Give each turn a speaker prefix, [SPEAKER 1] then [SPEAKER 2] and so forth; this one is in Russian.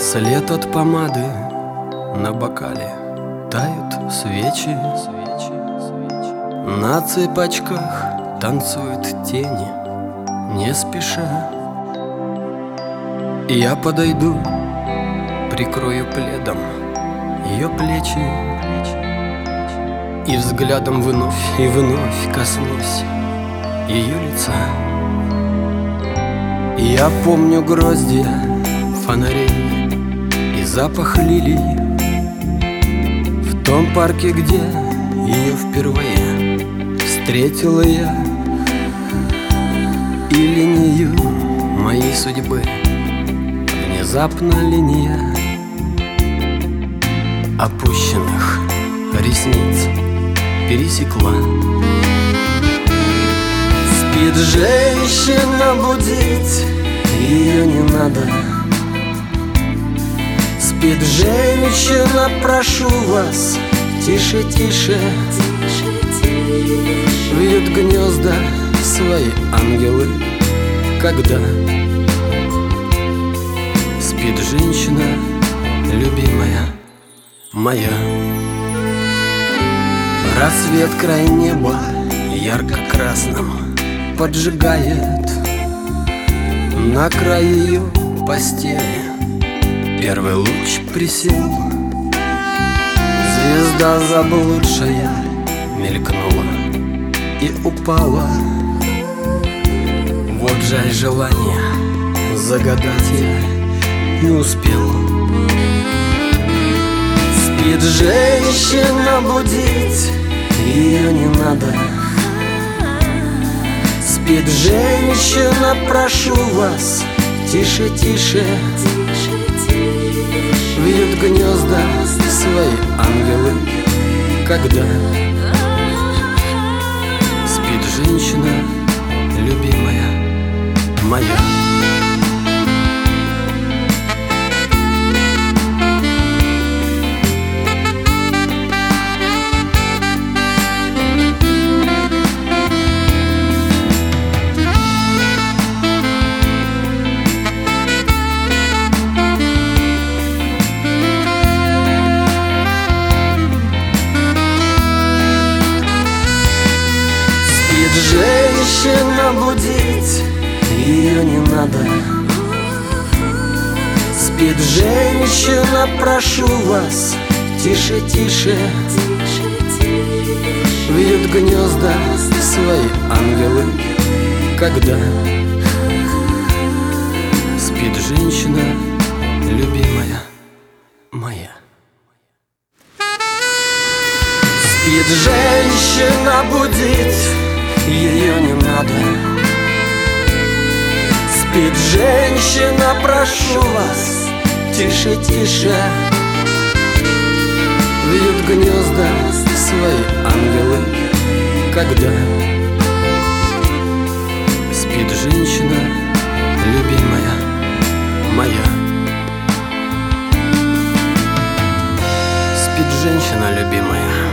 [SPEAKER 1] След от помады на бокале, тают свечи. На цепочках танцуют тени, не спеша. Я подойду, прикрою пледом ее плечи и взглядом вновь и вновь коснусь ее лица. Я помню гроздья фонарей и запах лилий в том парке, где ее впервые встретила я. И линию моей судьбы внезапно линия опущенных ресниц пересекла. Спит женщина, будить ее не надо. Спит женщина, прошу вас, тише, тише. Вьют гнезда свои ангелы, когда спит женщина, любимая моя. Рассвет край неба ярко-красным поджигает на край ее постели. Первый луч присел, звезда заблудшая мелькнула и упала. Вот жаль, желание загадать я не успел. Спит женщина, будить ее не надо. Спит женщина, прошу вас, тише, тише. Вьют гнезда свои ангелы, когда спит женщина, любимая моя. Женщина, будить ее не надо. Спит женщина, прошу вас, тише, тише. Вьют гнезда свои ангелы, когда спит женщина, любимая моя. Спит женщина, будить ее не надо. Спит женщина, прошу вас, тише, тише. Вьют гнезда свои ангелы, когда спит женщина, любимая моя. Спит женщина, любимая